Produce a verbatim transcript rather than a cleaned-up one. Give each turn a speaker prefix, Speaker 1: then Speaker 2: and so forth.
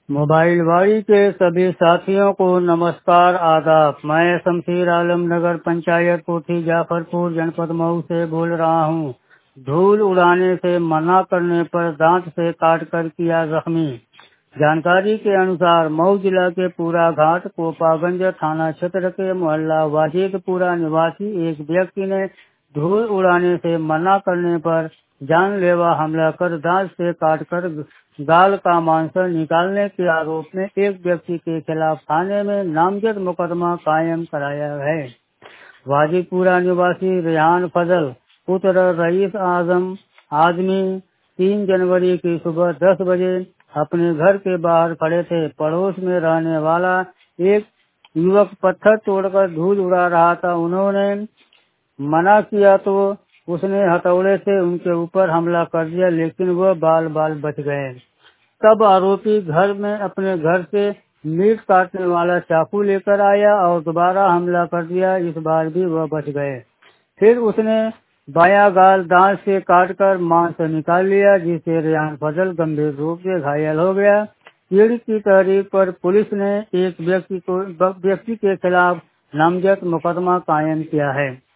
Speaker 1: Mobile वाड़ी के सभी साथियों को नमस्कार आदाब। मैं शमशीर आलम नगर पंचायत कोठी जाफरपुर जनपद मऊ से बोल रहा हूँ। धूल उड़ाने से मना करने पर दांत से काटकर किया जख्मी। जानकारी के अनुसार मऊ जिला के पूरा घाट कोपागंज थाना क्षेत्र के मोहल्ला वाजिदपुरा निवासी एक व्यक्ति ने धूल उड़ाने से मना करने पर जानलेवा हमला कर दांत से काटकर गाल का मांस निकालने के आरोप में एक व्यक्ति के खिलाफ थाने में नामजद मुकदमा कायम कराया है। वाजीपुरा निवासी रेहान फजल पुत्र रईस आजम आदमी तीन जनवरी की सुबह दस बजे अपने घर के बाहर खड़े थे। पड़ोस में रहने वाला एक युवक पत्थर तोड़कर धूल उड़ा रहा था। उन्होंने मना किया तो उसने हथौड़े से उनके ऊपर हमला कर दिया, लेकिन वह बाल बाल बच गए। तब आरोपी घर में अपने घर से मीट काटने वाला चाकू लेकर आया और दोबारा हमला कर दिया। इस बार भी वह बच गए। फिर उसने बायां गाल दांत से काटकर मांस निकाल लिया, जिससे रेहान फजल गंभीर रूप से घायल हो गया। पीड़ित की तहरीर पर पुलिस ने एक व्यक्ति को व्यक्ति के खिलाफ नामजद मुकदमा कायम किया है।